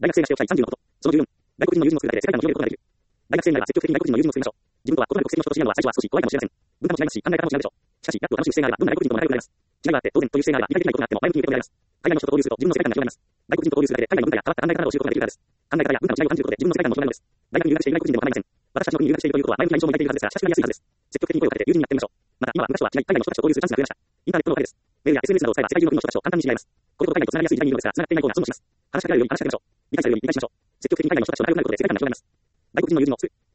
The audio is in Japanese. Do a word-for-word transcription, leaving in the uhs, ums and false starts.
大学生がしておきたいさんじゅうのこと。そのじゅうよん、外国人の友人を作るだけで世界観を広げることができる。大学生なら積極的に外国人の友人を作りましょう。自分とは異なる国籍の人と知り合うのは最初は少し怖いかもしれません。文化も違いますし、考え方も違うでしょう。しかし、やっと楽しむ姿勢があれば、どんな外国人とも仲良くなれます。違いがあって当然という姿勢があれば、理解できないことがあっても前向きに受け止められます。海外の人と交流すると自分の世界観が広がります。外国人と交流するだけで海外の文化や変わった考え方を知ることができるからです。考え方や文化の違いを感じることで自分の世界観も広がるのです。大学に留学している外国人でも構いません。私たちの国に留学しているということは前向きな印象も抱いているはずですが、親しくなりやすいはずです。積極的に声をかけて友人になってみましょう。また、今は昔とは違い、海外の人たちと交流するチャンスが増えました。インターネットのおかげです。メールや エスエヌエス などを使えば世界中の国の人たちと簡単に知り合います。これほど海外とつながりやすい時代にいるのですが、つながっていない方が損をします。話しかけられるより話しかけましょう。理解されるより理解しましょう。積極的に海外の人たちと仲良くなることで世界観が広がります。外国人の友人を作る。